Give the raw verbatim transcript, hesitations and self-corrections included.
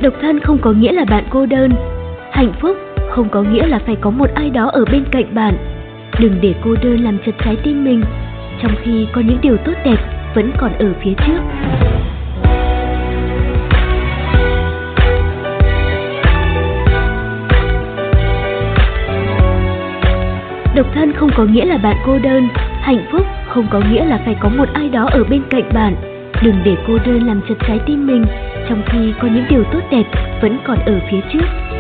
Độc thân không có nghĩa là bạn cô đơn. Hạnh phúc không có nghĩa là phải có một ai đó ở bên cạnh bạn. Đừng để cô đơn làm chật trái tim mình, trong khi có những điều tốt đẹp vẫn còn ở phía trước. Độc thân không có nghĩa là bạn cô đơn. Hạnh phúc không có nghĩa là phải có một ai đó ở bên cạnh bạn. Đừng để cô đơn làm chật trái tim mình, trong khi có những điều tốt đẹp vẫn còn ở phía trước.